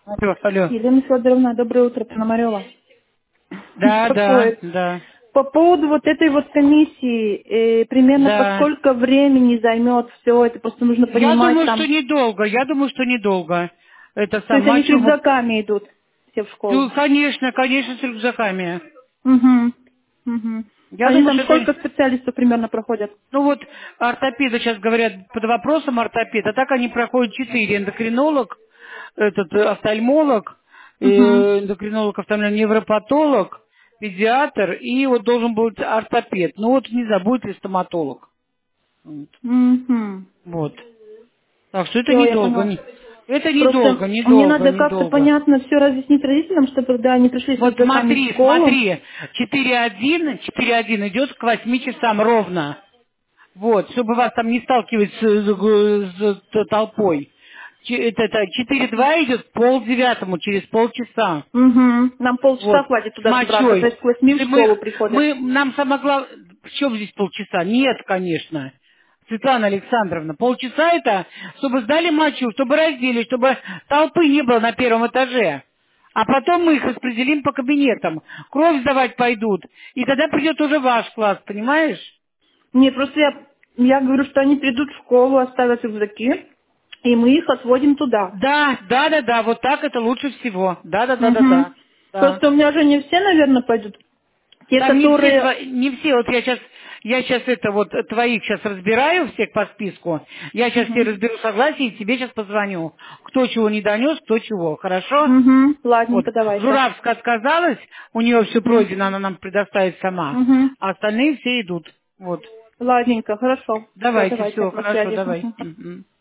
Алло, алло. Елена Федоровна, доброе утро, Пономарева. Да, да, Беспокоит. да, По поводу вот этой вот комиссии, примерно по да. сколько времени займет все это, просто нужно Я понимать думаю, что там. недолго, я думаю, что недолго. Это То сам есть они с мачо. рюкзаками идут все в школу. Ну, конечно, конечно, с рюкзаками. Угу. Угу. Я Они думаю, там что это... сколько специалистов примерно проходят? Ну вот, ортопеды сейчас говорят под вопросом ортопед, а так они проходят 4. Эндокринолог, офтальмолог, Угу. эндокринолог, офтальмолог, невропатолог, педиатр и вот должен быть ортопед. Ну вот, не знаю, будет ли стоматолог. Вот. Угу. Вот. Так что это Все, я недолго. поняла. Это Просто недолго, мне недолго, надо как-то недолго. понятно все разъяснить родителям, чтобы когда они пришли с Вот рюкзаками в смотри, школу. смотри. 4:1 идет к 8 часам ровно. Вот, чтобы вас там не сталкивать с толпой. 4:2 идет к 8:30, через полчаса. Угу. Нам полчаса Вот, хватит с туда добраться, то мочой. есть к 8 в Если школу приходят. нам самое главное, в чем здесь полчаса? Нет, конечно. Светлана Александровна, полчаса это, чтобы сдали мочу, чтобы раздели, чтобы толпы не было на первом этаже. А потом мы их распределим по кабинетам. Кровь сдавать пойдут. И тогда придет уже ваш класс, понимаешь? Нет, просто я говорю, что они придут в школу, оставят рюкзаки, и мы их отводим туда. Да, да, да, да, вот так это лучше всего. Да, да, да, да, Угу. да. Да. Просто у меня же не все, наверное, пойдут. Те, Там не все, которые... не все, вот я сейчас это вот твоих сейчас разбираю всех по списку. Я сейчас все Угу. разберу согласие и тебе сейчас позвоню. Кто чего не донес, кто чего. Хорошо? Угу. Вот. Ладненько, давайте. Журавская отказалась, у нее все Угу. пройдено, она нам предоставит сама. Угу. А остальные все идут. Вот. Ладненько, хорошо. Все, Давайте, давайте, все, на хорошо, связи. давай. Мгм. Мгм.